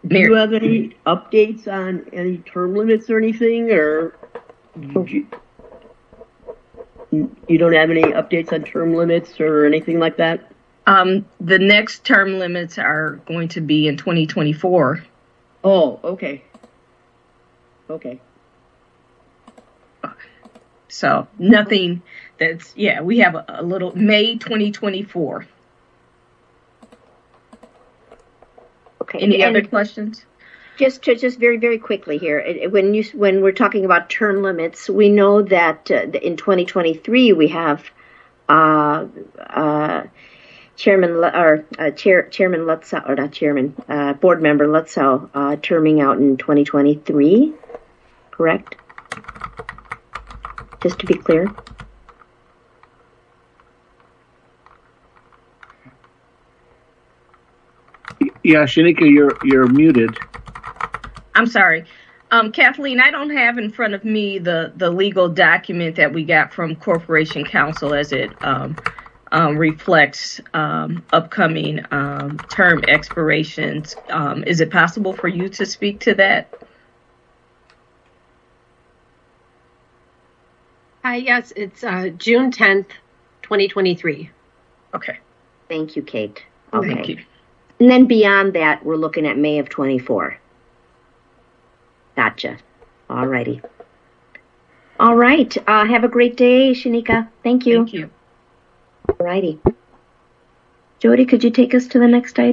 Do you have any updates on any term limits or anything, or you don't have any updates on term limits or anything like that? The next term limits are going to be in 2024. Oh, okay. Okay. So nothing that's, we have a little May 2024. Okay. Any other questions? Just very, very quickly here. When we're talking about term limits, we know that in 2023 we have Chairman Lutzow, or not Chairman, Board Member Lutzow terming out in 2023, correct? Just to be clear. Yeah, Shanika, you're muted. I'm sorry. Kathleen, I don't have in front of me the legal document that we got from Corporation Counsel as it reflects upcoming term expirations. Is it possible for you to speak to that? Yes, it's June 10th, 2023. Okay. Thank you, Kate. Okay. Thank you. And then beyond that, we're looking at May of 24. Gotcha. All righty. All right. Have a great day, Shanika. Thank you. Thank you. All righty. Jody, could you take us to the next item?